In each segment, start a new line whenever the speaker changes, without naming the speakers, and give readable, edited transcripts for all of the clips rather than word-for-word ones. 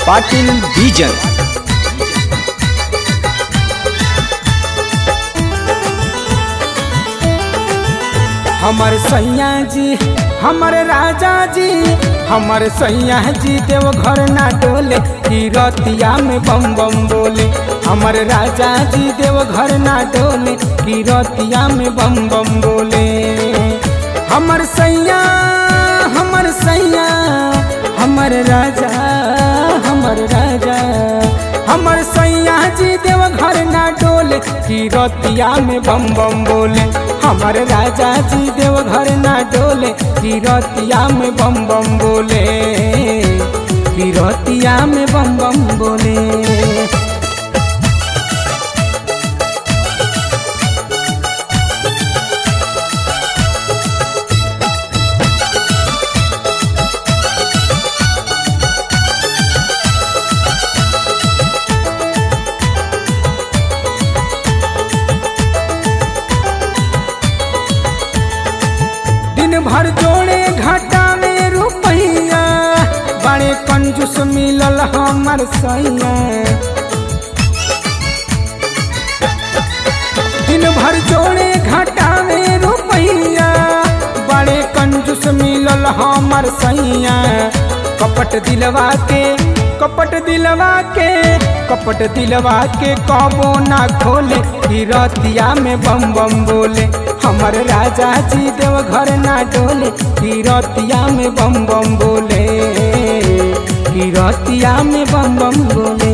Patil vision.
हमर सैया जी हमर राजा जी हमर सैया जी देवघर ना डोले की रतिया में बम बम बोले। हमर राजा जी देवघर ना डोले की रतिया में बम बम बोले। हमर सैया हमर सैया हमर राजा हमर राजा हमर सैया जी देवघर ना डोले की रतिया में बम बम बोले। हमर राजा जी देवघर ना डोले की रतिया में बम बम बोले की रतिया में बम बम बोले। दिन भर जोड़े घाटा में रुपैया बड़े कंजूस मिलल हमर सैया। दिन भर जोड़े घाटा में रुपैया बड़े कंजूस मिलल हमर सैया। कपट दिलवा के कपट दिलवा के कपट दिलवा के कबो ना खोले की रतिया में बम बम बोले। हमर राजा जी देवघर ना डोले की रतिया में बम बम बोले की रतिया में बम बम बोले।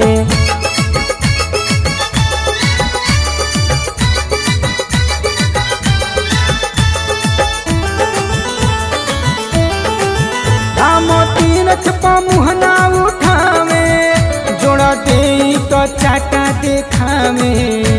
तीरथ पा मुहना उठावे जोड़ा दे तो चाटा देखावे।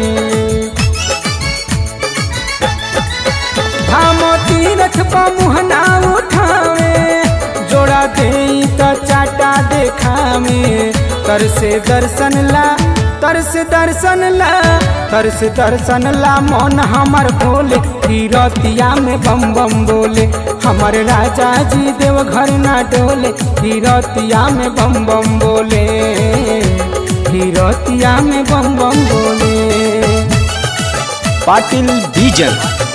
धामो तीरथ पा मुहना उठावे जोड़ा दे तो चाटा देखावे। तरसे दर्शन ला तरसे दर्शन ला तरसे दर्शन ला मन हमर भोले की रतिया में बम बम बोले। हमर राजा जी देवघर ना डोले की रतिया में बम बम बोले की रतिया में बम बम बोले।
पाटिल विजन।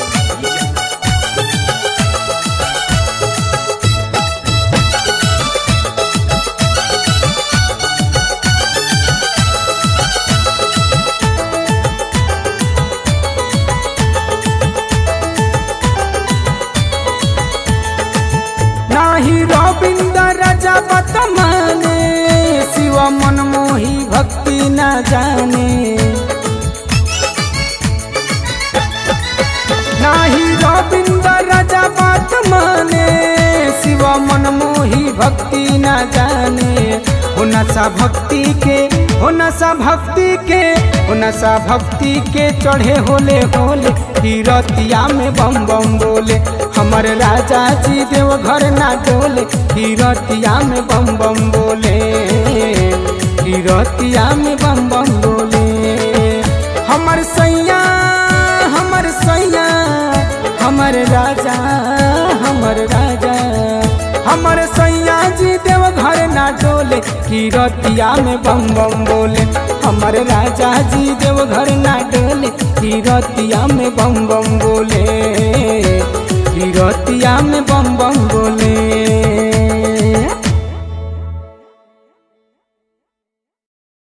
नाही रविंद्र राजा बत माने शिव मन मोही भक्ति न जाने। नाही रविंद्र राजा बत माने शिव मन मोही भक्ति न जाने। हो नशा भक्ति के हो नशा भक्ति के हो नशा भक्ति के चढ़े होले होले की रतिया में बम बम बोले। हमर राजा जी देवघर ना डोले की रतिया में बम बम बोले की रतिया में बम बम बोले। हमर सैया हमर सैया हमर राजा हमर राजा हमर सैया जी देवघर ना डोले की रतिया में बम बम बोले। हमर राजा जी देवघर ना डोले की रतिया में बम बम बोले।